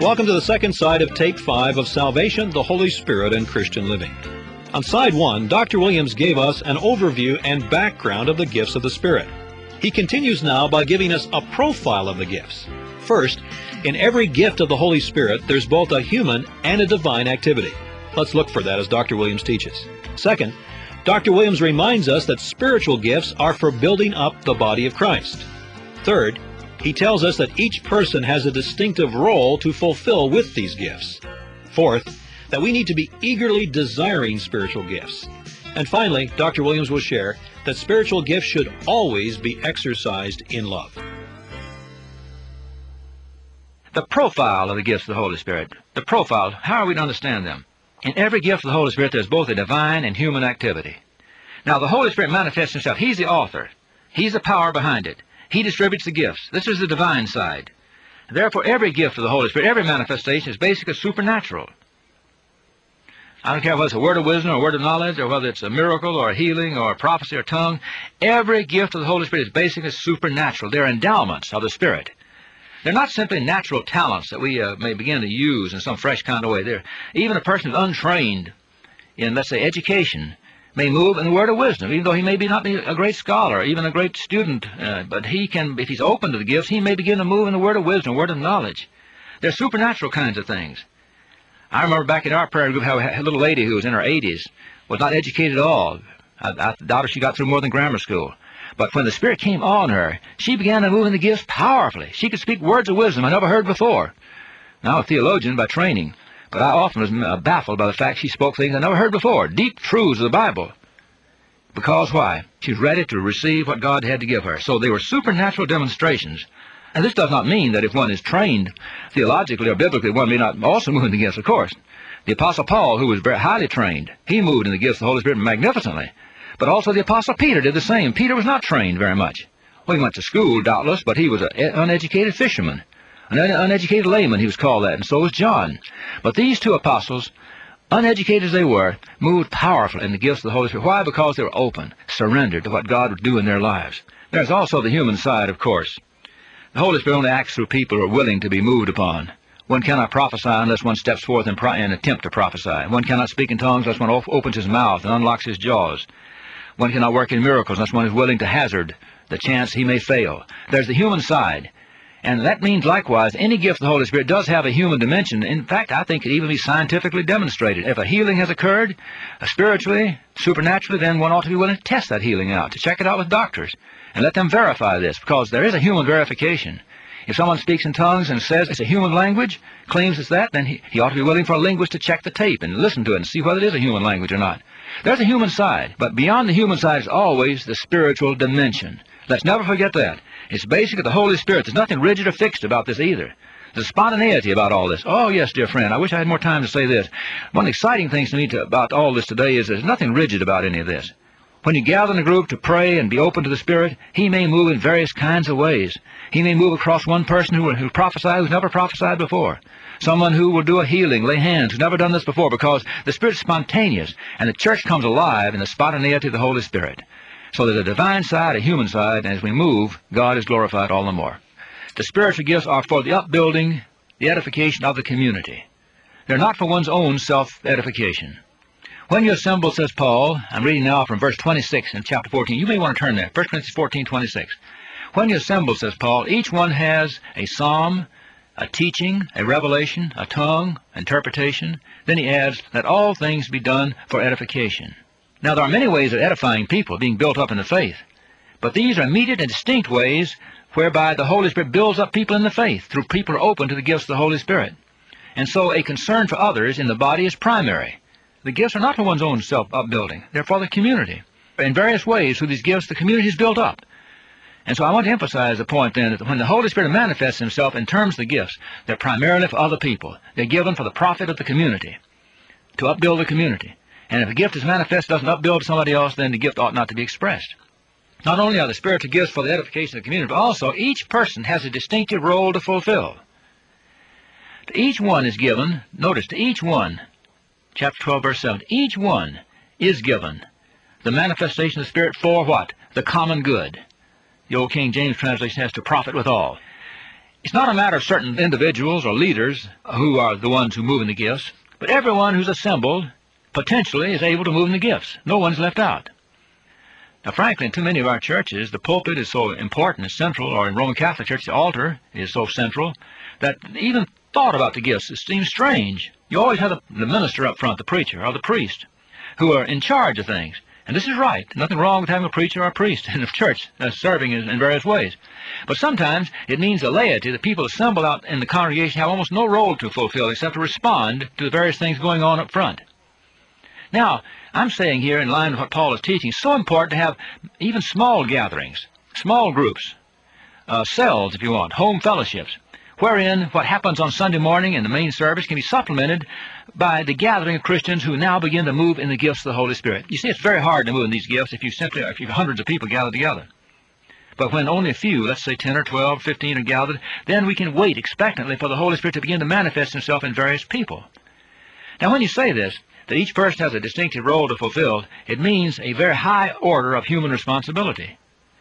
Welcome to the second side of Tape 5 of Salvation, the Holy Spirit, and Christian Living. On Side 1, Dr. Williams gave us an overview and background of the gifts of the Spirit. He continues now by giving us a profile of the gifts. First, in every gift of the Holy Spirit, there's both a human and a divine activity. Let's look for that as Dr. Williams teaches. Second, Dr. Williams reminds us that spiritual gifts are for building up the body of Christ. Third, he tells us that each person has a distinctive role to fulfill with these gifts. Fourth, that we need to be eagerly desiring spiritual gifts. And finally, Dr. Williams will share that spiritual gifts should always be exercised in love. The profile of the gifts of the Holy Spirit. The profile, how are we to understand them? In every gift of the Holy Spirit, there's both a divine and human activity. Now, the Holy Spirit manifests himself. He's the author. He's the power behind it. He distributes the gifts. This is the divine side. Therefore, every gift of the Holy Spirit, every manifestation is basically supernatural. I don't care whether it's a word of wisdom or a word of knowledge, or whether it's a miracle or a healing or a prophecy or tongue. Every gift of the Holy Spirit is basically supernatural. They're endowments of the Spirit. They're not simply natural talents that we may begin to use in some fresh kind of way. Even a person who's untrained in, let's say, education may move in the word of wisdom, even though he may not be a great scholar, even a great student. But he can, if he's open to the gifts, he may begin to move in the word of wisdom, word of knowledge. They're supernatural kinds of things. I remember back in our prayer group how a little lady who was in her 80s was not educated at all. I doubt if she got through more than grammar school. But when the Spirit came on her, she began to move in the gifts powerfully. She could speak words of wisdom I never heard before. Now, a theologian by training, but I often was baffled by the fact she spoke things I never heard before, deep truths of the Bible. Because why? She's ready to receive what God had to give her. So they were supernatural demonstrations. And this does not mean that if one is trained theologically or biblically, one may not also move in the gifts, of course. The Apostle Paul, who was very highly trained, he moved in the gifts of the Holy Spirit magnificently. But also the Apostle Peter did the same. Peter was not trained very much. Well, he went to school, doubtless, but he was an uneducated fisherman. An uneducated layman, he was called that, and so was John. But these two apostles, uneducated as they were, moved powerfully in the gifts of the Holy Spirit. Why? Because they were open, surrendered to what God would do in their lives. There's also the human side, of course. The Holy Spirit only acts through people who are willing to be moved upon. One cannot prophesy unless one steps forth and attempt to prophesy. One cannot speak in tongues unless one opens his mouth and unlocks his jaws. One cannot work in miracles unless one is willing to hazard the chance he may fail. There's the human side. And that means, likewise, any gift of the Holy Spirit does have a human dimension. In fact, I think it even be scientifically demonstrated. If a healing has occurred, spiritually, supernaturally, then one ought to be willing to test that healing out, to check it out with doctors, and let them verify this, because there is a human verification. If someone speaks in tongues and says it's a human language, claims it's that, then he ought to be willing for a linguist to check the tape and listen to it and see whether it is a human language or not. There's a human side, but beyond the human side is always the spiritual dimension. Let's never forget that. It's basically the Holy Spirit. There's nothing rigid or fixed about this either. There's spontaneity about all this. Oh, yes, dear friend, I wish I had more time to say this. One of the exciting things to me about all this today is there's nothing rigid about any of this. When you gather in a group to pray and be open to the Spirit, He may move in various kinds of ways. He may move across one person who prophesied who's never prophesied before. Someone who will do a healing, lay hands, who's never done this before, because the Spirit's spontaneous, and the church comes alive in the spontaneity of the Holy Spirit. So there's a divine side, a human side, and as we move, God is glorified all the more. The spiritual gifts are for the upbuilding, the edification of the community. They're not for one's own self-edification. When you assemble, says Paul, I'm reading now from verse 26 in chapter 14. You may want to turn there, 1 Corinthians 14:26. When you assemble, says Paul, each one has a psalm, a teaching, a revelation, a tongue, interpretation. Then he adds, let all things be done for edification. Now, there are many ways of edifying people, being built up in the faith. But these are immediate and distinct ways whereby the Holy Spirit builds up people in the faith, through people who are open to the gifts of the Holy Spirit. And so a concern for others in the body is primary. The gifts are not for one's own self-upbuilding. They're for the community. In various ways, through these gifts, the community is built up. And so I want to emphasize the point then that when the Holy Spirit manifests Himself in terms of the gifts, they're primarily for other people. They're given for the profit of the community, to upbuild the community. And if a gift is manifest doesn't upbuild somebody else, then the gift ought not to be expressed. Not only are the spiritual gifts for the edification of the community, but also each person has a distinctive role to fulfill. To each one is given, notice, to each one, chapter 12, verse 7, each one is given the manifestation of the Spirit for what? The common good. The old King James translation has to profit withal. It's not a matter of certain individuals or leaders who are the ones who move in the gifts, but everyone who's assembled potentially is able to move in the gifts. No one's left out. Now, frankly, in too many of our churches, the pulpit is so important and central, or in Roman Catholic Church, the altar is so central, that even thought about the gifts, it seems strange. You always have the minister up front, the preacher, or the priest, who are in charge of things. And this is right. Nothing wrong with having a preacher or a priest in the church serving in various ways. But sometimes it means the laity, the people assembled out in the congregation, have almost no role to fulfill except to respond to the various things going on up front. Now, I'm saying here, in line with what Paul is teaching, it's so important to have even small gatherings, small groups, cells, if you want, home fellowships, wherein what happens on Sunday morning in the main service can be supplemented by the gathering of Christians who now begin to move in the gifts of the Holy Spirit. You see, it's very hard to move in these gifts if you hundreds of people gather together. But when only a few, let's say 10 or 12, 15 are gathered, then we can wait expectantly for the Holy Spirit to begin to manifest himself in various people. Now, when you say this, that each person has a distinctive role to fulfill, it means a very high order of human responsibility.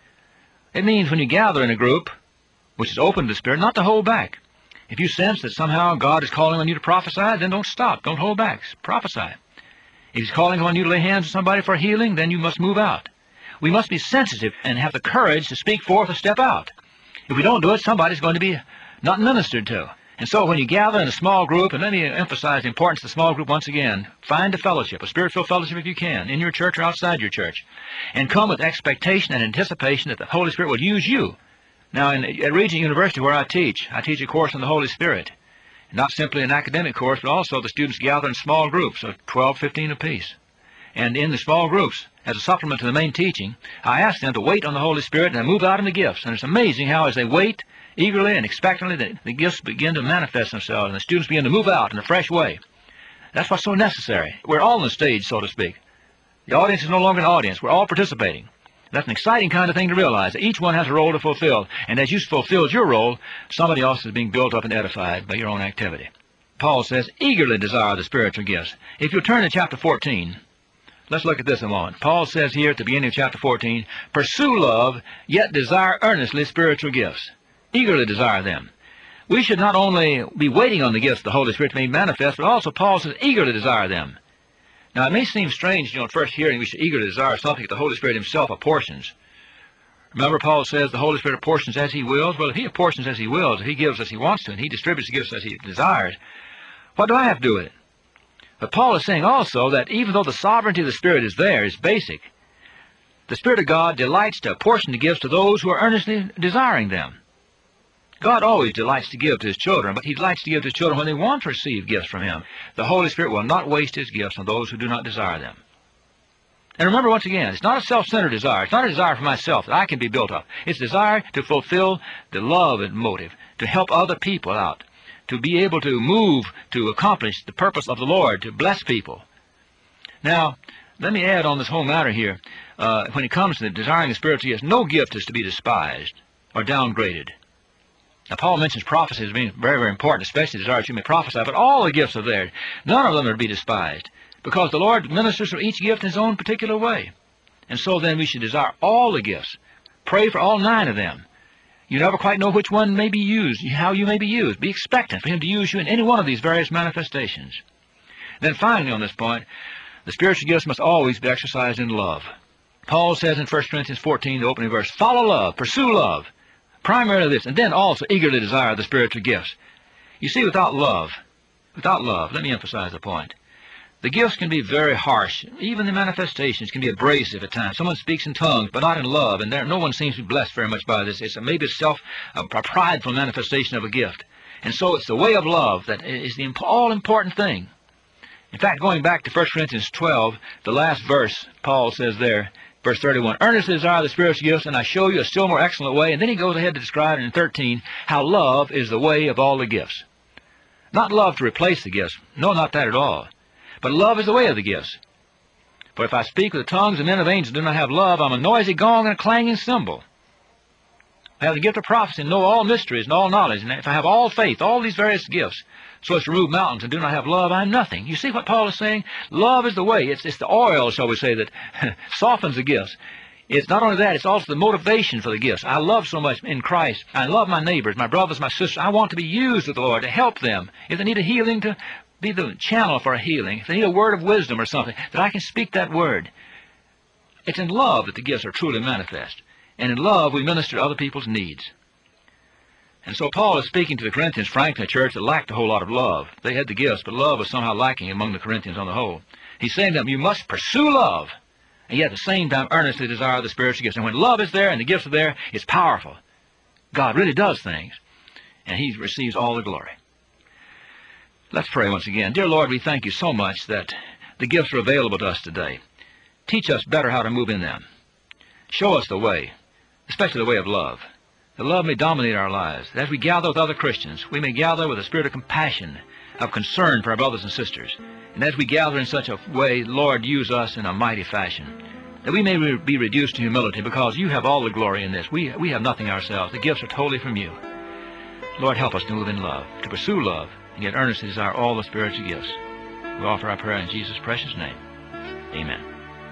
It means when you gather in a group, which is open to the Spirit, not to hold back. If you sense that somehow God is calling on you to prophesy, then don't stop. Don't hold back. Prophesy. If he's calling on you to lay hands on somebody for healing, then you must move out. We must be sensitive and have the courage to speak forth or step out. If we don't do it, somebody's going to be not ministered to. And so when you gather in a small group, and let me emphasize the importance of the small group once again, find a fellowship, a spirit-filled fellowship if you can, in your church or outside your church, and come with expectation and anticipation that the Holy Spirit will use you. Now, at Regent University, where I teach a course on the Holy Spirit. Not simply an academic course, but also the students gather in small groups of 12, 15 apiece. And in the small groups, as a supplement to the main teaching, I ask them to wait on the Holy Spirit and then move out in the gifts. And it's amazing how as they wait eagerly and expectantly, the gifts begin to manifest themselves, and the students begin to move out in a fresh way. That's what's so necessary. We're all on the stage, so to speak. The audience is no longer an audience. We're all participating. That's an exciting kind of thing to realize, that each one has a role to fulfill. And as you fulfilled your role, somebody else is being built up and edified by your own activity. Paul says, eagerly desire the spiritual gifts. If you turn to chapter 14, let's look at this a moment. Paul says here at the beginning of chapter 14, pursue love, yet desire earnestly spiritual gifts. Eagerly desire them. We should not only be waiting on the gifts of the Holy Spirit to be manifest, but also Paul says, eagerly desire them. Now, it may seem strange, at first hearing we should eagerly desire something that the Holy Spirit himself apportions. Remember, Paul says the Holy Spirit apportions as he wills. Well, if he apportions as he wills, if he gives as he wants to, and he distributes the gifts as he desires, what do I have to do with it? But Paul is saying also that even though the sovereignty of the Spirit is there, is basic, the Spirit of God delights to apportion the gifts to those who are earnestly desiring them. God always delights to give to his children, but he delights to give to his children when they want to receive gifts from him. The Holy Spirit will not waste his gifts on those who do not desire them. And remember, once again, it's not a self-centered desire. It's not a desire for myself that I can be built up. It's a desire to fulfill the love and motive, to help other people out, to be able to move, to accomplish the purpose of the Lord, to bless people. Now, let me add on this whole matter here. When it comes to desiring the spiritual gifts, no gift is to be despised or downgraded. Now, Paul mentions prophecy as being very, very important, especially the desire that you may prophesy, but all the gifts are there. None of them are to be despised, because the Lord ministers for each gift in his own particular way. And so then we should desire all the gifts. Pray for all 9 of them. You never quite know which one may be used, how you may be used. Be expectant for him to use you in any one of these various manifestations. Then finally on this point, the spiritual gifts must always be exercised in love. Paul says in 1 Corinthians 14, the opening verse, follow love, pursue love. Primarily this, and then also eagerly desire the spiritual gifts. You see, without love, let me emphasize the point. The gifts can be very harsh. Even the manifestations can be abrasive at times. Someone speaks in tongues, but not in love, and no one seems to be blessed very much by this. It's maybe a prideful manifestation of a gift. And so it's the way of love that is the all-important thing. In fact, going back to 1 Corinthians 12, the last verse, Paul says there, verse 31, earnestly desire the spiritual gifts, and I show you a still more excellent way. And then he goes ahead to describe in 13 how love is the way of all the gifts. Not love to replace the gifts. No, not that at all. But love is the way of the gifts. For if I speak with the tongues of men of angels and do not have love, I'm a noisy gong and a clanging cymbal. I have the gift of prophecy and know all mysteries and all knowledge. And if I have all faith, all these various gifts, so as to remove mountains and do not have love, I'm nothing. You see what Paul is saying? Love is the way. It's the oil, shall we say, that softens the gifts. It's not only that, it's also the motivation for the gifts. I love so much in Christ. I love my neighbors, my brothers, my sisters. I want to be used of the Lord to help them. If they need a healing, to be the channel for a healing. If they need a word of wisdom or something, that I can speak that word. It's in love that the gifts are truly manifest. And in love, we minister to other people's needs. And so Paul is speaking to the Corinthians, frankly, a church that lacked a whole lot of love. They had the gifts, but love was somehow lacking among the Corinthians on the whole. He's saying to them, you must pursue love, and yet at the same time earnestly desire the spiritual gifts. And when love is there and the gifts are there, it's powerful. God really does things, and he receives all the glory. Let's pray once again. Dear Lord, we thank you so much that the gifts are available to us today. Teach us better how to move in them. Show us the way, especially the way of love. The love may dominate our lives. As we gather with other Christians, we may gather with a spirit of compassion, of concern for our brothers and sisters. And as we gather in such a way, Lord, use us in a mighty fashion, that we may be reduced to humility, because you have all the glory in this. We have nothing ourselves. The gifts are totally from you. Lord, help us to move in love, to pursue love, and yet earnestly desire all the spiritual gifts. We offer our prayer in Jesus' precious name. Amen.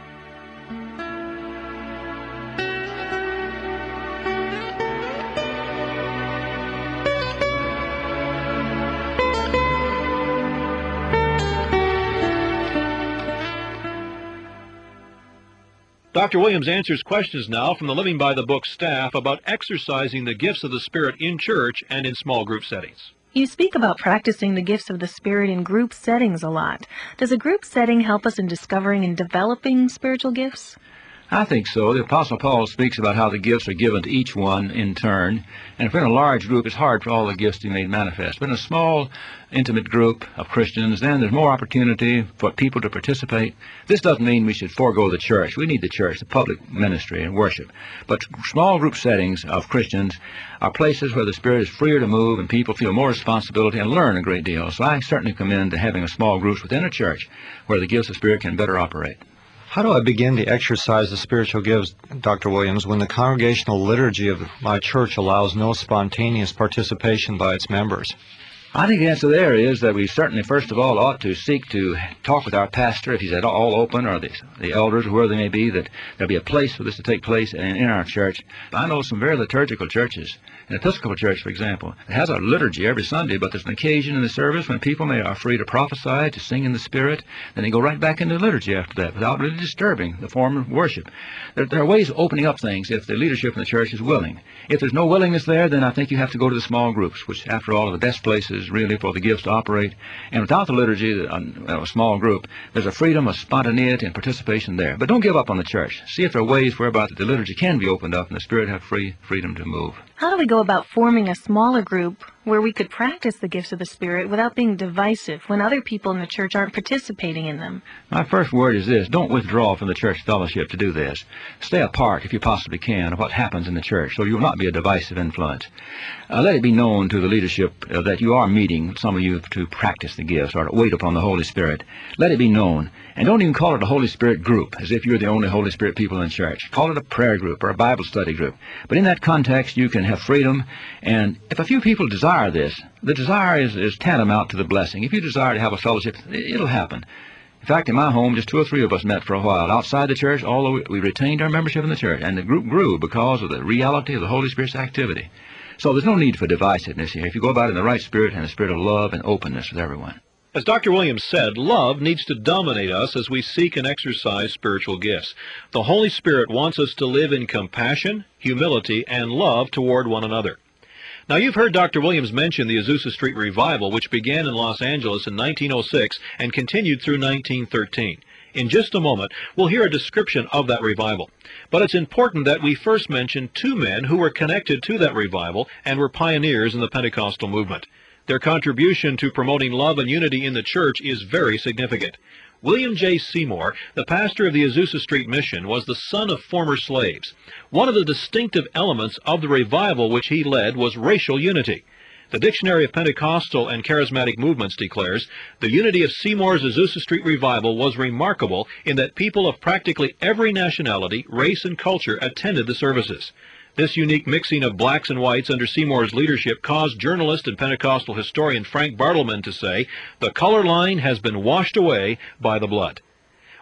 Dr. Williams answers questions now from the Living by the Book staff about exercising the gifts of the Spirit in church and in small group settings. You speak about practicing the gifts of the Spirit in group settings a lot. Does a group setting help us in discovering and developing spiritual gifts? I think so. The Apostle Paul speaks about how the gifts are given to each one in turn. And if we're in a large group, it's hard for all the gifts to be made manifest. But in a small, intimate group of Christians, then there's more opportunity for people to participate. This doesn't mean we should forego the church. We need the church, the public ministry and worship. But small group settings of Christians are places where the Spirit is freer to move and people feel more responsibility and learn a great deal. So I certainly commend having a small groups within a church where the gifts of the Spirit can better operate. How do I begin to exercise the spiritual gifts, Dr. Williams, when the congregational liturgy of my church allows no spontaneous participation by its members? I think the answer there is that we certainly, first of all, ought to seek to talk with our pastor, if he's at all open, or the elders, or whoever they may be, that there'll be a place for this to take place in our church. I know some very liturgical churches, an Episcopal church, for example, it has a liturgy every Sunday, but there's an occasion in the service when people are free to prophesy, to sing in the Spirit, then they go right back into liturgy after that without really disturbing the form of worship. There are ways of opening up things if the leadership in the church is willing. If there's no willingness there, then I think you have to go to the small groups, which, after all, are the best places really for the gifts to operate. And without the liturgy, a small group, there's a freedom of spontaneity and participation there. But don't give up on the church. See if there are ways whereby the liturgy can be opened up and the Spirit have freedom to move. How do we go about forming a smaller group where we could practice the gifts of the Spirit without being divisive when other people in the church aren't participating in them? My first word is this: don't withdraw from the church fellowship to do this. Stay apart, if you possibly can, of what happens in the church, so you will not be a divisive influence. Let it be known to the leadership that you are meeting, some of you, to practice the gifts or to wait upon the Holy Spirit. Let it be known. And don't even call it a Holy Spirit group, as if you're the only Holy Spirit people in church. Call it a prayer group or a Bible study group. But in that context, you can have freedom. And if a few people desire this, the desire is tantamount to the blessing. If you desire to have a fellowship, it'll happen. In fact, in my home, just 2 or 3 of us met for a while outside the church, although we retained our membership in the church. And the group grew because of the reality of the Holy Spirit's activity. So there's no need for divisiveness here if you go about it in the right spirit and a spirit of love and openness with everyone. As Dr. Williams said, love needs to dominate us as we seek and exercise spiritual gifts. The Holy Spirit wants us to live in compassion, humility, and love toward one another. Now, you've heard Dr. Williams mention the Azusa Street Revival, which began in Los Angeles in 1906 and continued through 1913. In just a moment, we'll hear a description of that revival. But it's important that we first mention 2 men who were connected to that revival and were pioneers in the Pentecostal movement. Their contribution to promoting love and unity in the church is very significant. William J. Seymour, the pastor of the Azusa Street Mission, was the son of former slaves. One of the distinctive elements of the revival which he led was racial unity. The Dictionary of Pentecostal and Charismatic Movements declares, the unity of Seymour's Azusa Street Revival was remarkable in that people of practically every nationality, race, and culture attended the services. This unique mixing of blacks and whites under Seymour's leadership caused journalist and Pentecostal historian Frank Bartleman to say, the color line has been washed away by the blood.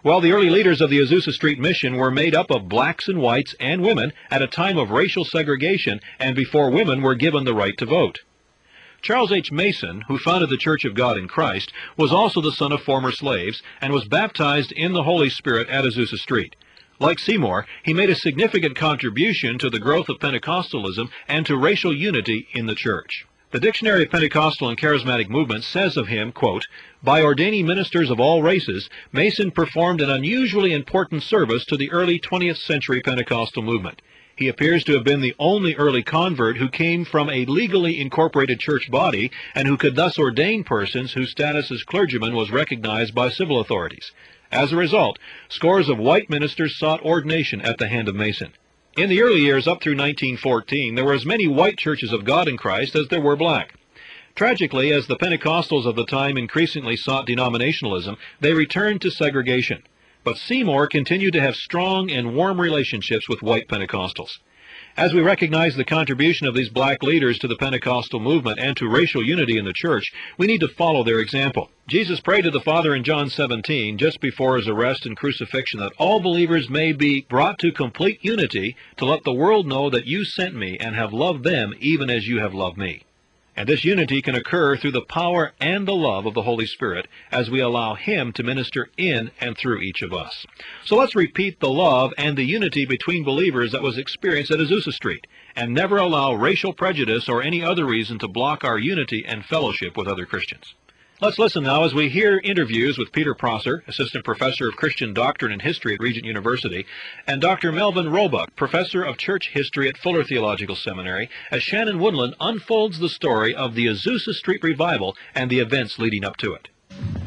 Well, the early leaders of the Azusa Street Mission were made up of blacks and whites and women at a time of racial segregation and before women were given the right to vote. Charles H. Mason, who founded the Church of God in Christ, was also the son of former slaves and was baptized in the Holy Spirit at Azusa Street. Like Seymour, he made a significant contribution to the growth of Pentecostalism and to racial unity in the church. The Dictionary of Pentecostal and Charismatic Movements says of him, quote, "By ordaining ministers of all races, Mason performed an unusually important service to the early 20th century Pentecostal movement. He appears to have been the only early convert who came from a legally incorporated church body and who could thus ordain persons whose status as clergymen was recognized by civil authorities. As a result, scores of white ministers sought ordination at the hand of Mason. In the early years up through 1914, there were as many white churches of God in Christ as there were black. Tragically, as the Pentecostals of the time increasingly sought denominationalism, they returned to segregation. But Seymour continued to have strong and warm relationships with white Pentecostals. As we recognize the contribution of these black leaders to the Pentecostal movement and to racial unity in the church, we need to follow their example. Jesus prayed to the Father in John 17, just before his arrest and crucifixion, that all believers may be brought to complete unity to let the world know that you sent me and have loved them even as you have loved me. And this unity can occur through the power and the love of the Holy Spirit as we allow Him to minister in and through each of us. So let's repeat the love and the unity between believers that was experienced at Azusa Street, and never allow racial prejudice or any other reason to block our unity and fellowship with other Christians. Let's listen now as we hear interviews with Peter Prosser, Assistant Professor of Christian Doctrine and History at Regent University, and Dr. Melvin Roebuck, Professor of Church History at Fuller Theological Seminary, as Shannon Woodland unfolds the story of the Azusa Street Revival and the events leading up to it.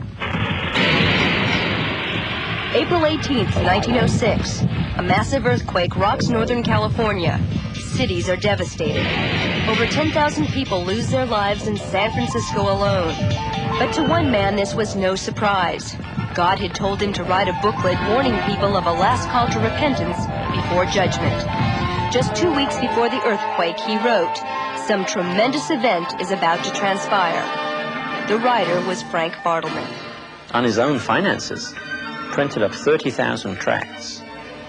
April 18th, 1906. A massive earthquake rocks Northern California. Cities are devastated. Over 10,000 people lose their lives in San Francisco alone. But to one man, this was no surprise. God had told him to write a booklet warning people of a last call to repentance before judgment. Just 2 weeks before the earthquake, he wrote, "Some tremendous event is about to transpire." The writer was Frank Bartleman. On his own finances, printed up 30,000 tracts,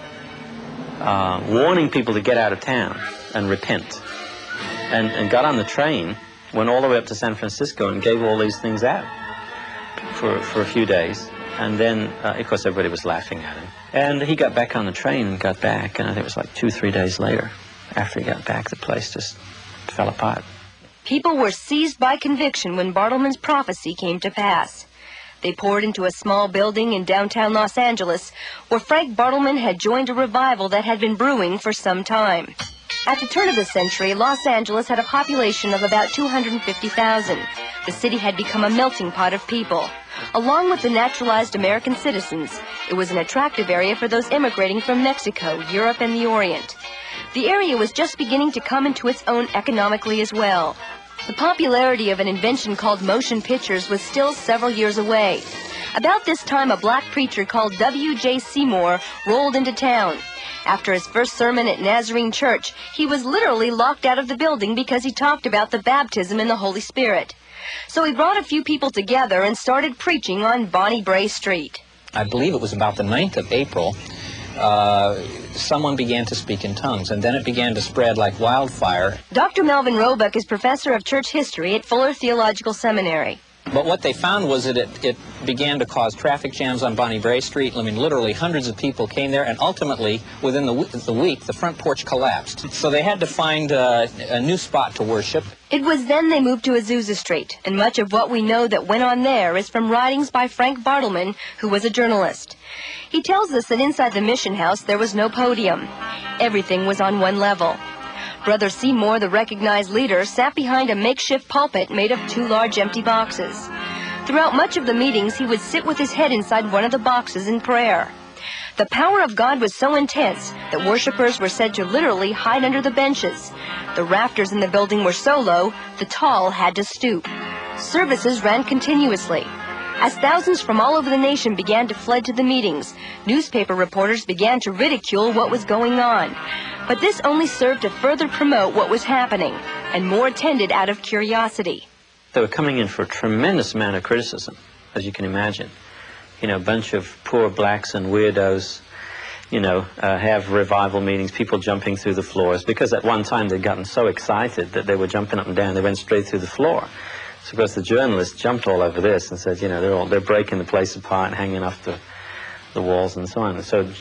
warning people to get out of town and repent, and got on the train, went all the way up to San Francisco and gave all these things out for a few days. And then, of course, everybody was laughing at him. And he got back on the train and got back, and I think it was like 2-3 days later, after he got back, the place just fell apart. People were seized by conviction when Bartleman's prophecy came to pass. They poured into a small building in downtown Los Angeles, where Frank Bartleman had joined a revival that had been brewing for some time. At the turn of the century, Los Angeles had a population of about 250,000. The city had become a melting pot of people. Along with the naturalized American citizens, it was an attractive area for those immigrating from Mexico, Europe, and the Orient. The area was just beginning to come into its own economically as well. The popularity of an invention called motion pictures was still several years away. About this time, a black preacher called W.J. Seymour rolled into town. After his first sermon at Nazarene Church, he was literally locked out of the building because he talked about the baptism in the Holy Spirit. So he brought a few people together and started preaching on Bonnie Brae Street. I believe it was about the 9th of April, someone began to speak in tongues, and then it began to spread like wildfire. Dr. Melvin Roebuck is professor of church history at Fuller Theological Seminary. But what they found was that it began to cause traffic jams on Bonnie Brae Street. I mean, literally hundreds of people came there, and ultimately, within the week, the front porch collapsed. So they had to find a new spot to worship. It was then they moved to Azusa Street, and much of what we know that went on there is from writings by Frank Bartleman, who was a journalist. He tells us that inside the mission house there was no podium. Everything was on one level. Brother Seymour, the recognized leader, sat behind a makeshift pulpit made of 2 large empty boxes. Throughout much of the meetings, he would sit with his head inside one of the boxes in prayer. The power of God was so intense that worshipers were said to literally hide under the benches. The rafters in the building were so low, the tall had to stoop. Services ran continuously. As thousands from all over the nation began to flood to the meetings, newspaper reporters began to ridicule what was going on. But this only served to further promote what was happening, and more attended out of curiosity. They were coming in for a tremendous amount of criticism, as you can imagine. you know, a bunch of poor blacks and weirdos, you know, have revival meetings, people jumping through the floors, because at one time they'd gotten so excited that they were jumping up and down, they went straight through the floor. So of course the journalists jumped all over this and said, you know, they're breaking the place apart and hanging off the walls and so on. And so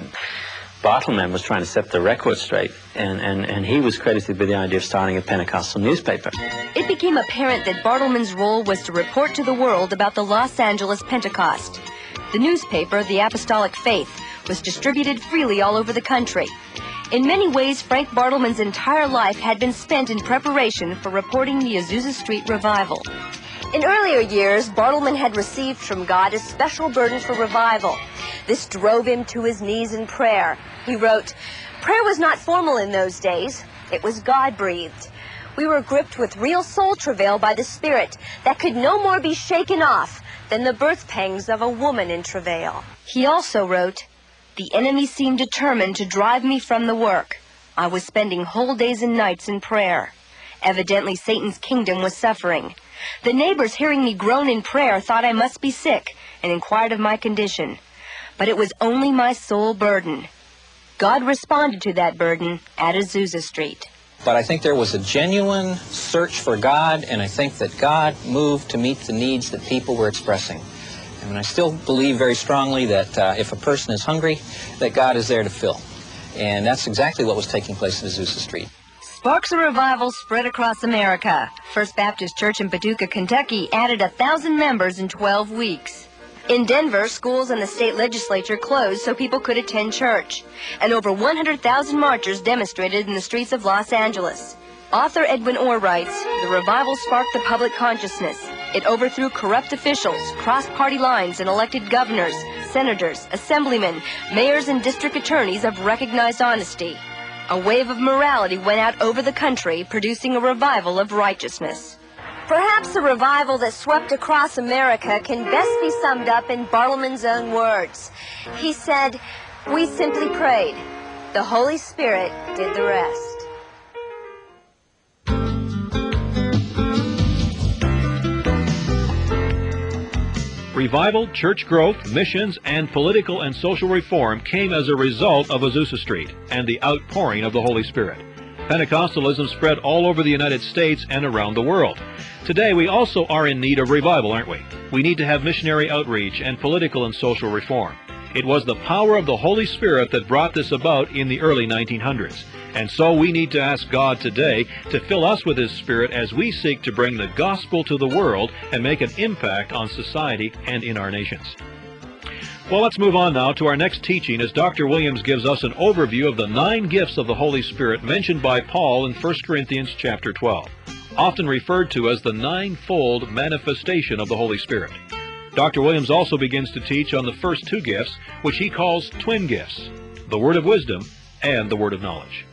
Bartleman was trying to set the record straight, and he was credited with the idea of starting a Pentecostal newspaper. It became apparent that Bartleman's role was to report to the world about the Los Angeles Pentecost. The newspaper, The Apostolic Faith, was distributed freely all over the country. In many ways, Frank Bartleman's entire life had been spent in preparation for reporting the Azusa Street revival. In earlier years, Bartleman had received from God a special burden for revival. This drove him to his knees in prayer. He wrote, "Prayer was not formal in those days. It was God-breathed. We were gripped with real soul travail by the Spirit that could no more be shaken off than the birth pangs of a woman in travail." He also wrote, "The enemy seemed determined to drive me from the work. I was spending whole days and nights in prayer. Evidently, Satan's kingdom was suffering. The neighbors, hearing me groan in prayer, thought I must be sick and inquired of my condition. But it was only my soul burden. God responded to that burden at Azusa Street." But I think there was a genuine search for God, and I think that God moved to meet the needs that people were expressing. And I still believe very strongly that if a person is hungry, that God is there to fill. And that's exactly what was taking place at Azusa Street. Sparks of revival spread across America. First Baptist Church in Paducah, Kentucky added 1,000 members in 12 weeks. In Denver, schools and the state legislature closed so people could attend church. And over 100,000 marchers demonstrated in the streets of Los Angeles. Author Edwin Orr writes, "The revival sparked the public consciousness. It overthrew corrupt officials, crossed party lines, and elected governors, senators, assemblymen, mayors, and district attorneys of recognized honesty. A wave of morality went out over the country, producing a revival of righteousness." Perhaps the revival that swept across America can best be summed up in Bartleman's own words. He said, "We simply prayed. The Holy Spirit did the rest." Revival, church growth, missions, and political and social reform came as a result of Azusa Street and the outpouring of the Holy Spirit. Pentecostalism spread all over the United States and around the world. Today, we also are in need of revival, aren't we? We need to have missionary outreach and political and social reform. It was the power of the Holy Spirit that brought this about in the early 1900s. And so we need to ask God today to fill us with His Spirit as we seek to bring the gospel to the world and make an impact on society and in our nations. Well, let's move on now to our next teaching as Dr. Williams gives us an overview of the 9 gifts of the Holy Spirit mentioned by Paul in 1 Corinthians chapter 12, often referred to as the 9-fold manifestation of the Holy Spirit. Dr. Williams also begins to teach on the first 2 gifts, which he calls twin gifts, the word of wisdom and the word of knowledge.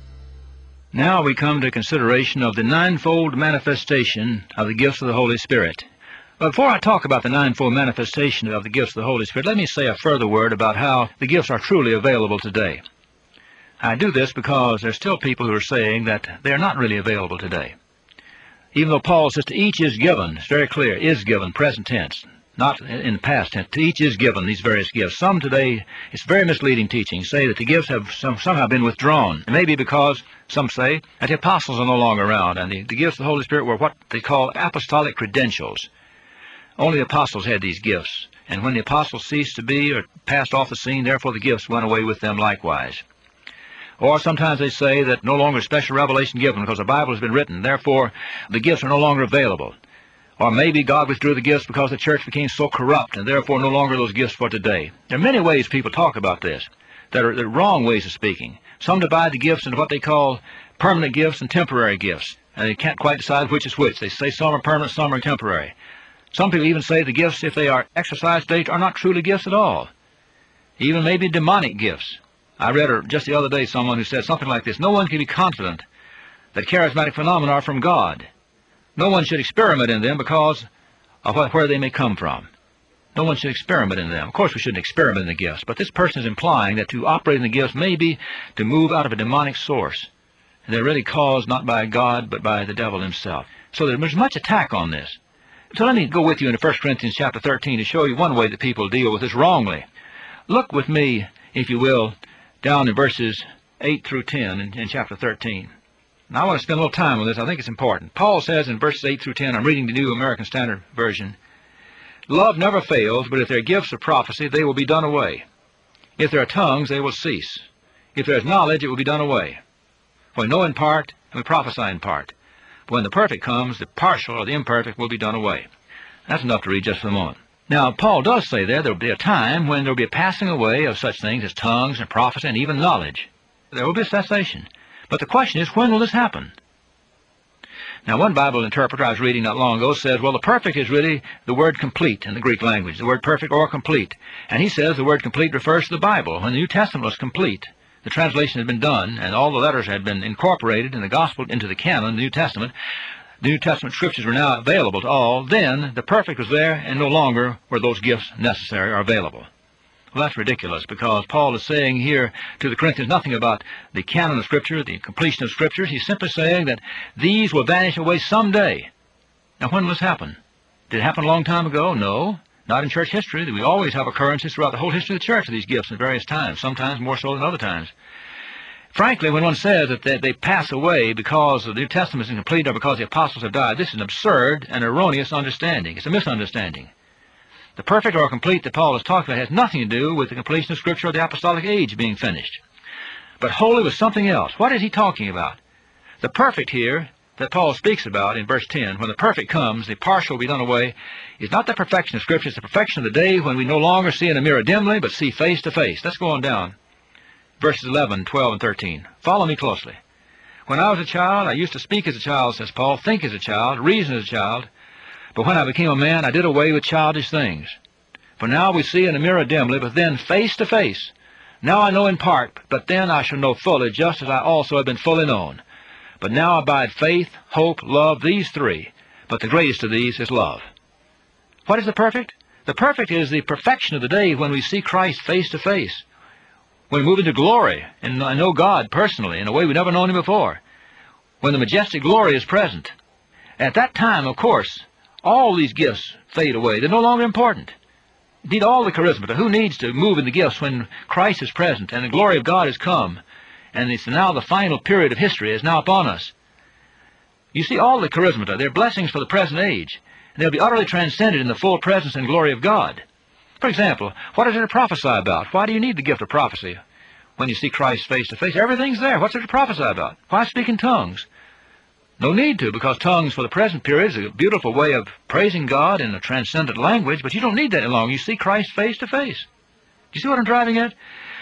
Now we come to consideration of the 9-fold manifestation of the gifts of the Holy Spirit. But before I talk about the 9-fold manifestation of the gifts of the Holy Spirit, let me say a further word about how the gifts are truly available today. I do this because there's still people who are saying that they're not really available today. Even though Paul says to each is given, it's very clear, is given, present tense, not in the past tense. To each is given these various gifts. Some today, it's very misleading teaching, say that the gifts have somehow been withdrawn. It may be because some say that the apostles are no longer around, and the gifts of the Holy Spirit were what they call apostolic credentials. Only the apostles had these gifts, and when the apostles ceased to be or passed off the scene, therefore the gifts went away with them likewise. Or sometimes they say that no longer special revelation given because the Bible has been written, therefore the gifts are no longer available. Or maybe God withdrew the gifts because the church became so corrupt, and therefore no longer those gifts for today. There are many ways people talk about this that are the wrong ways of speaking. Some divide the gifts into what they call permanent gifts and temporary gifts, and they can't quite decide which is which. They say some are permanent, some are temporary. Some people even say the gifts, if they are exercised today, are not truly gifts at all. Even maybe demonic gifts. I read just the other day someone who said something like this: no one can be confident that charismatic phenomena are from God. No one should experiment in them because of where they may come from. No one should experiment in them. Of course, we shouldn't experiment in the gifts, but this person is implying that to operate in the gifts may be to move out of a demonic source. And they're really caused not by God, but by the devil himself. So there's much attack on this. So let me go with you into 1 Corinthians chapter 13 to show you one way that people deal with this wrongly. Look with me, if you will, down in verses 8 through 10 in chapter 13. Now I want to spend a little time on this. I think it's important. Paul says in verses 8 through 10, I'm reading the New American Standard Version, "Love never fails, but if there are gifts of prophecy, they will be done away. If there are tongues, they will cease. If there is knowledge, it will be done away. For we know in part, and we prophesy in part. But when the perfect comes, the partial or the imperfect will be done away." That's enough to read just for a moment. Now, Paul does say there will be a time when there will be a passing away of such things as tongues and prophecy and even knowledge. There will be a cessation. But the question is, when will this happen? Now, one Bible interpreter I was reading not long ago says, well, the perfect is really the word complete in the Greek language, the word perfect or complete. And he says the word complete refers to the Bible. When the New Testament was complete, the translation had been done, and all the letters had been incorporated in the Gospel into the canon, the New Testament scriptures were now available to all, then the perfect was there, and no longer were those gifts necessary or available. Well, that's ridiculous, because Paul is saying here to the Corinthians nothing about the canon of Scripture, the completion of Scriptures. He's simply saying that these will vanish away someday. Now, when will this happen? Did it happen a long time ago? No, not in church history. We always have occurrences throughout the whole history of the church of these gifts at various times, sometimes more so than other times. Frankly, when one says that they pass away because the New Testament is incomplete or because the apostles have died, this is an absurd and erroneous understanding. It's a misunderstanding. The perfect or complete that Paul is talking about has nothing to do with the completion of Scripture or the apostolic age being finished. But holy was something else. What is he talking about? The perfect here that Paul speaks about in verse 10, when the perfect comes, the partial will be done away, is not the perfection of Scripture. It's the perfection of the day when we no longer see in a mirror dimly, but see face to face. Let's go on down. Verses 11, 12, and 13. Follow me closely. When I was a child, I used to speak as a child, says Paul, think as a child, reason as a child. But when I became a man, I did away with childish things. For now we see in a mirror dimly, but then face to face. Now I know in part, but then I shall know fully, just as I also have been fully known. But now abide faith, hope, love, these three. But the greatest of these is love. What is the perfect? The perfect is the perfection of the day when we see Christ face to face. When we move into glory and know God personally in a way we've never known Him before. When the majestic glory is present. At that time, of course, all these gifts fade away. They're no longer important. Indeed, all the charismata. Who needs to move in the gifts when Christ is present and the glory of God has come? And it's now the final period of history is now upon us. You see, all the charismata, they're blessings for the present age. And they'll be utterly transcended in the full presence and glory of God. For example, what is there to prophesy about? Why do you need the gift of prophecy when you see Christ face to face? Everything's there. What's there to prophesy about? Why speak in tongues? No need to, because tongues for the present period is a beautiful way of praising God in a transcendent language, but you don't need that any longer. You see Christ face to face. Do you see what I'm driving at?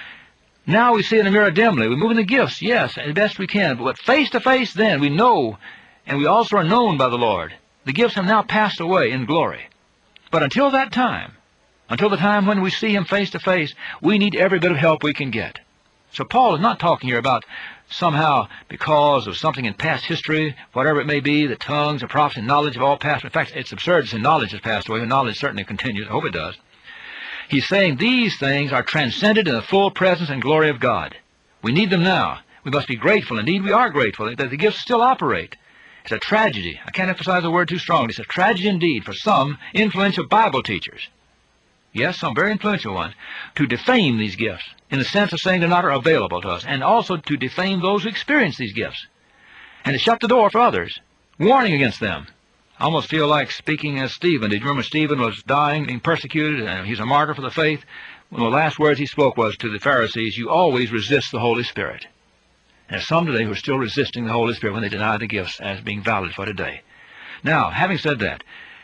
Now we see in a mirror dimly. We move in the gifts, yes, as best we can, but face to face then we know, and we also are known by the Lord. The gifts have now passed away in glory. But until that time, until the time when we see Him face to face, we need every bit of help we can get. So Paul is not talking here about somehow because of something in past history, whatever it may be, the tongues and prophecy and knowledge have all passed. In fact, it's absurd to say knowledge has passed away, and knowledge certainly continues. I hope it does. He's saying these things are transcended in the full presence and glory of God. We need them now. We must be grateful. Indeed, we are grateful that the gifts still operate. It's a tragedy. I can't emphasize the word too strongly. It's a tragedy indeed for some influential Bible teachers. Yes, some very influential ones, to defame these gifts in the sense of saying they're not available to us, and also to defame those who experience these gifts, and to shut the door for others, warning against them. I almost feel like speaking as Stephen. Did you remember Stephen was dying, being persecuted, and he's a martyr for the faith? One of the last words he spoke was to the Pharisees, you always resist the Holy Spirit. And there's some today who are still resisting the Holy Spirit when they deny the gifts as being valid for today. Now, having said that,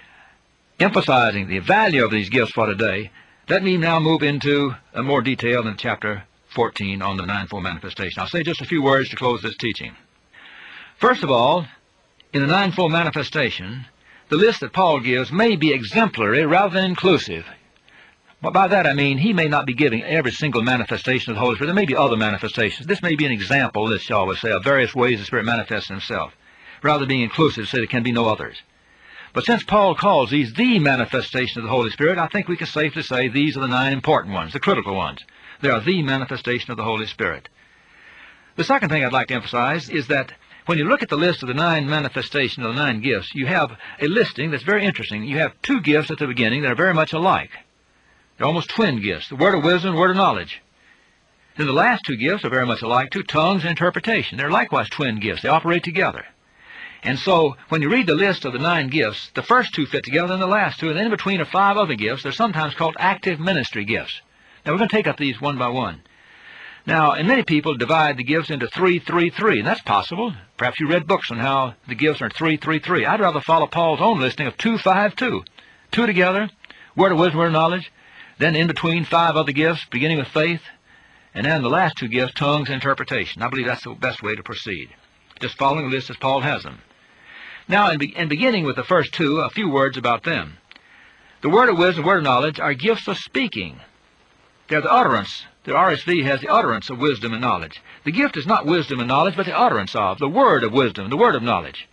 emphasizing the value of these gifts for today, let me now move into a more detail in chapter 14 on the ninefold manifestation. I'll say just a few words to close this teaching. First of all, in the ninefold manifestation, the list that Paul gives may be exemplary rather than inclusive. But by that I mean he may not be giving every single manifestation of the Holy Spirit. There may be other manifestations. This may be an example list, shall we say, of various ways the Spirit manifests Himself, rather than being inclusive to say there can be no others. But since Paul calls these the manifestation of the Holy Spirit, I think we can safely say these are the 9 important ones, the critical ones. They are the manifestation of the Holy Spirit. The second thing I'd like to emphasize is that When you look at the list of the 9 manifestations of the 9 gifts, you have a listing that's very interesting. You have 2 gifts at the beginning that are very much alike. They're almost twin gifts, the word of wisdom and the word of knowledge. Then the last 2 gifts are very much alike, too, tongues and interpretation. They're likewise twin gifts. They operate together. And so when you read the list of the 9 gifts, the first 2 fit together and the last 2, and then in between are 5 other gifts. They're sometimes called active ministry gifts. Now we're going to take up these one by one. Now, and many people divide the gifts into 3, 3, 3, and that's possible. Perhaps you read books on how the gifts are 3, 3, 3. I'd rather follow Paul's own listing of 2, 5, 2. 2 together, word of wisdom, word of knowledge, then in between 5 other gifts, beginning with faith, and then the last 2 gifts, tongues and interpretation. I believe that's the best way to proceed, just following the list as Paul has them. Now, in beginning with the first 2, a few words about them. The word of wisdom, word of knowledge are gifts of speaking. They're the utterance. The RSV has the utterance of wisdom and knowledge. The gift is not wisdom and knowledge, but the utterance of, the word of wisdom, the word of knowledge.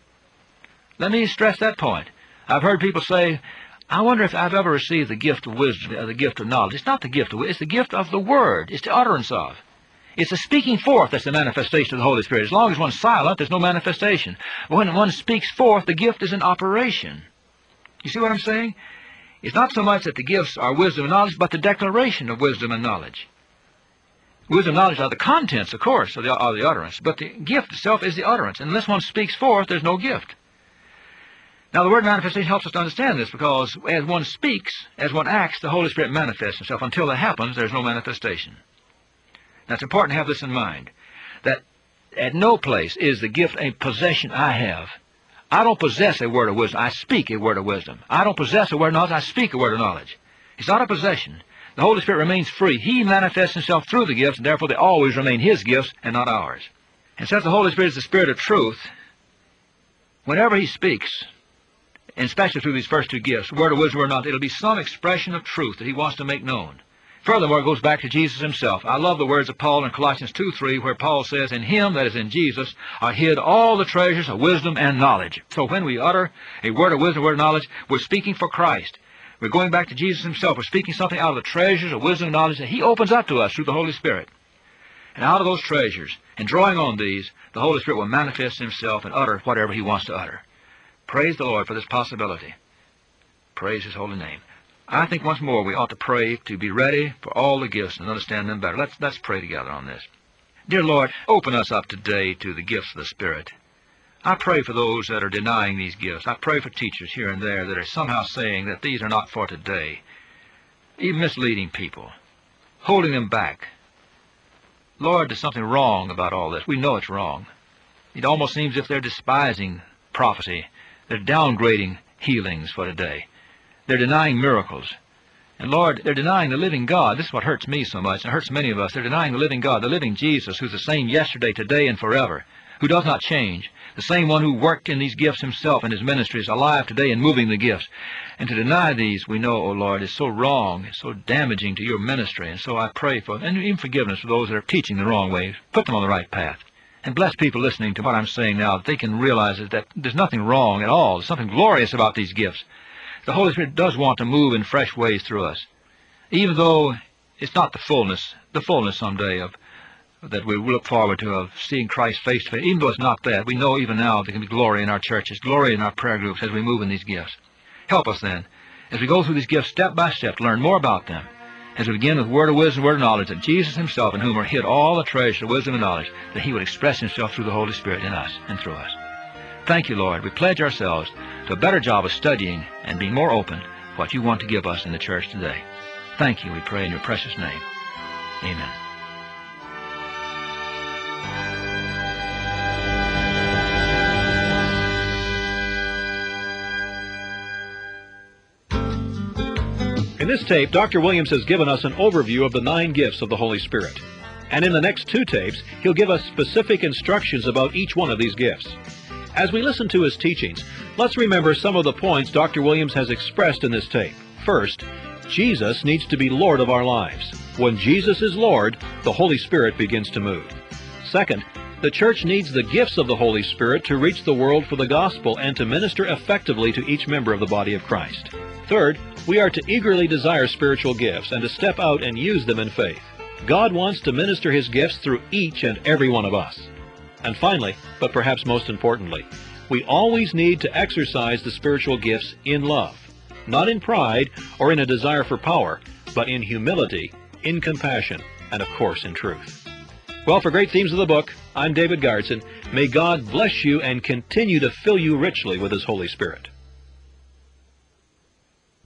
Let me stress that point. I've heard people say, I wonder if I've ever received the gift of wisdom, the gift of knowledge. It's not the gift of wisdom, it's the gift of the word. It's the utterance of. It's the speaking forth that's the manifestation of the Holy Spirit. As long as one's silent, there's no manifestation. But when one speaks forth, the gift is in operation. You see what I'm saying? It's not so much that the gifts are wisdom and knowledge, but the declaration of wisdom and knowledge. Wisdom and knowledge are the contents, of course, of the utterance, but the gift itself is the utterance. And unless one speaks forth, there's no gift. Now, the word manifestation helps us to understand this, because as one speaks, as one acts, the Holy Spirit manifests himself. Until that happens, there's no manifestation. Now, it's important to have this in mind, that at no place is the gift a possession I have. I don't possess a word of wisdom. I speak a word of wisdom. I don't possess a word of knowledge. I speak a word of knowledge. It's not a possession. The Holy Spirit remains free. He manifests himself through the gifts, and therefore they always remain his gifts and not ours. And since the Holy Spirit is the Spirit of truth, whenever he speaks, and especially through these first 2 gifts, word of wisdom or not, it'll be some expression of truth that he wants to make known. Furthermore, it goes back to Jesus himself. I love the words of Paul in Colossians 2:3, where Paul says, in him, that is in Jesus, are hid all the treasures of wisdom and knowledge. So when we utter a word of wisdom, a word of knowledge, we're speaking for Christ. We're going back to Jesus himself. We're speaking something out of the treasures of wisdom and knowledge that he opens up to us through the Holy Spirit. And out of those treasures, and drawing on these, the Holy Spirit will manifest himself and utter whatever he wants to utter. Praise the Lord for this possibility. Praise his holy name. I think once more we ought to pray to be ready for all the gifts and understand them better. Let's pray together on this. Dear Lord, open us up today to the gifts of the Spirit. I pray for those that are denying these gifts. I pray for teachers here and there that are somehow saying that these are not for today, even misleading people, holding them back. Lord, there's something wrong about all this. We know it's wrong. It almost seems as if they're despising prophecy. They're downgrading healings for today. They're denying miracles. And Lord, they're denying the living God. This is what hurts me so much, and it hurts many of us. They're denying the living God, the living Jesus, who's the same yesterday, today, and forever, who does not change, the same one who worked in these gifts himself in his ministry is alive today and moving the gifts. And to deny these, we know, O Lord, is so wrong, it's so damaging to your ministry. And so I pray for, and even forgiveness for those that are teaching the wrong way. Put them on the right path. And bless people listening to what I'm saying now, that they can realize that there's nothing wrong at all. There's something glorious about these gifts. The Holy Spirit does want to move in fresh ways through us, even though it's not the fullness someday of that we look forward to, of seeing Christ face to face. Even though it's not that, we know even now there can be glory in our churches, glory in our prayer groups as we move in these gifts. Help us then, as we go through these gifts step by step, to learn more about them, as we begin with word of wisdom, word of knowledge, that Jesus himself, in whom are hid all the treasures of wisdom and knowledge, that he would express himself through the Holy Spirit in us and through us. Thank you, Lord. We pledge ourselves to a better job of studying and being more open to what you want to give us in the church today. Thank you, we pray in your precious name. Amen. In this tape, Dr. Williams has given us an overview of the 9 gifts of the Holy Spirit. And in the next 2 tapes, he'll give us specific instructions about each one of these gifts. As we listen to his teachings, let's remember some of the points Dr. Williams has expressed in this tape. First, Jesus needs to be Lord of our lives. When Jesus is Lord, the Holy Spirit begins to move. Second, the church needs the gifts of the Holy Spirit to reach the world for the gospel and to minister effectively to each member of the body of Christ. Third, we are to eagerly desire spiritual gifts and to step out and use them in faith. God wants to minister his gifts through each and every one of us. And finally, but perhaps most importantly, we always need to exercise the spiritual gifts in love, not in pride or in a desire for power, but in humility, in compassion, and of course in truth. Well, for great themes of the book, I'm David Garson. May God bless you and continue to fill you richly with His Holy Spirit.